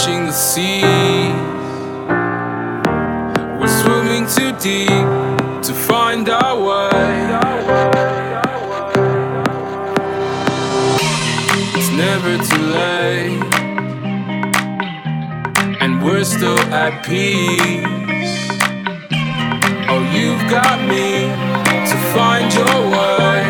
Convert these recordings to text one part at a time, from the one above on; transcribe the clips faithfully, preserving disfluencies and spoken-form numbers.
watching the sea. We're swimming too deep to find our way. It's never too late, and we're still at peace. Oh, you've got me to find your way.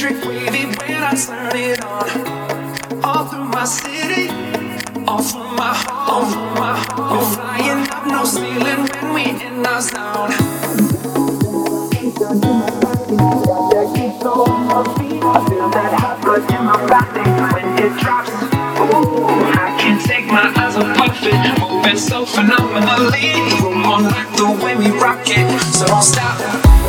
electric wavy when I turn it on. All through my city, all through my home, my home. We're flying up, no ceiling when we in our zone. I feel that hot blood in my body when it drops. Ooh, I can't take my eyes off of it, moving so phenomenally. Come on, like the way we rock it, so don't stop.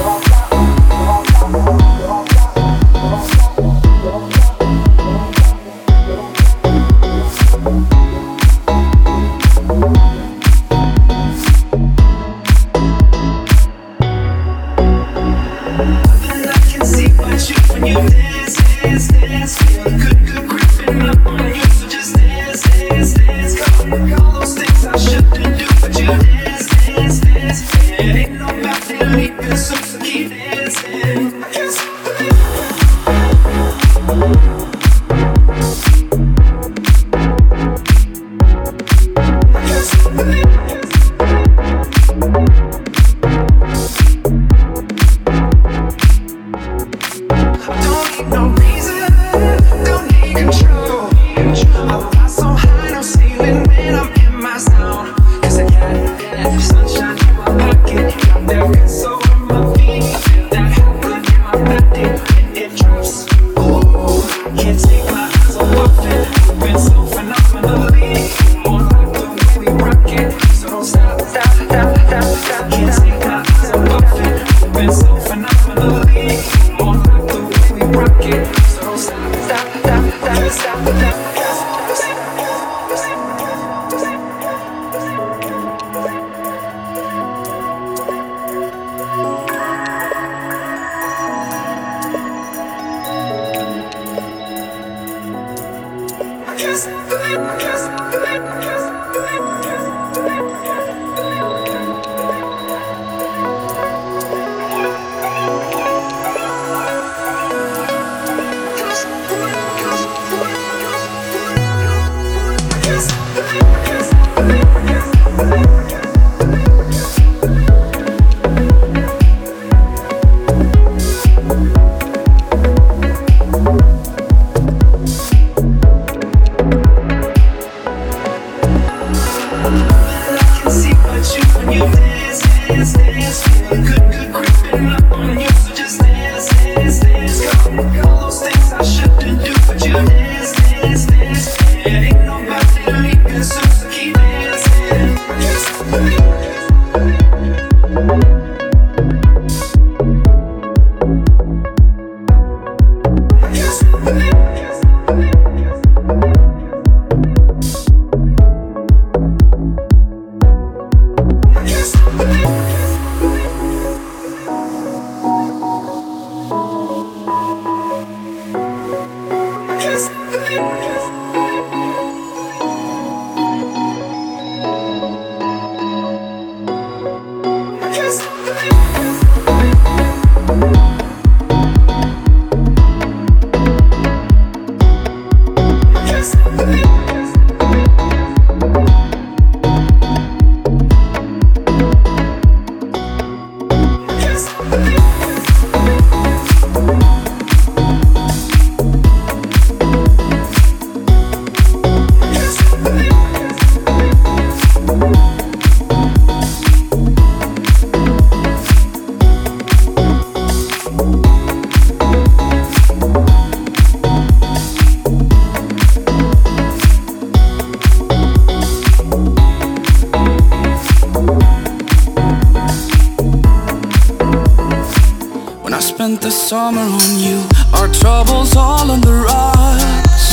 Spent the summer on you. Our troubles all on the rocks.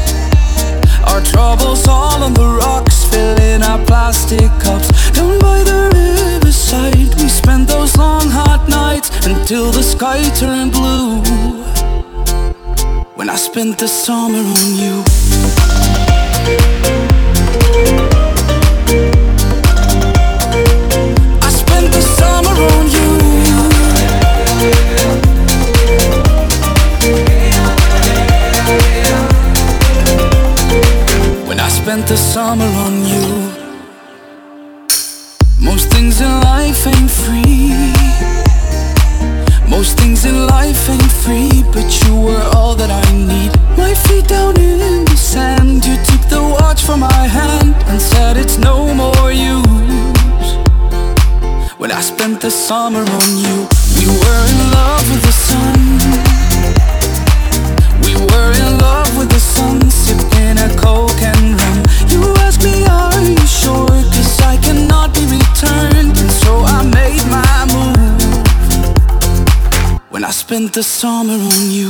Our troubles all on the rocks. Filling our plastic cups down by the riverside. We spent those long hot nights until the sky turned blue. When I spent the summer on you. I spent the summer on you. When I spent the summer on you. Most things in life ain't free. Most things in life ain't free, but you were summer on you. We were in love with the sun. We were in love with the sun, sipping a coke and rum. You asked me, are you sure? Cause I cannot be returned. And so I made my move when I spent the summer on you.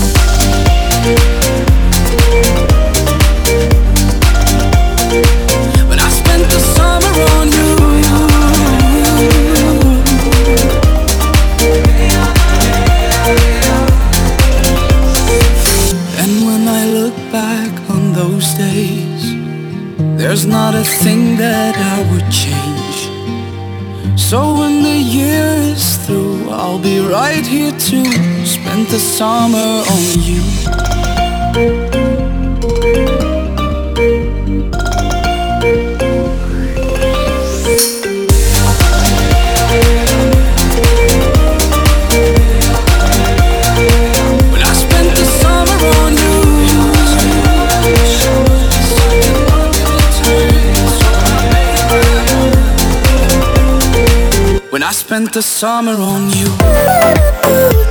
When I spent the summer on you. And when I look back on those days, there's not a thing that I would change. So when the year is through, I'll be right here to spend the summer on you. When I spent the summer on you. When I spent the summer on you.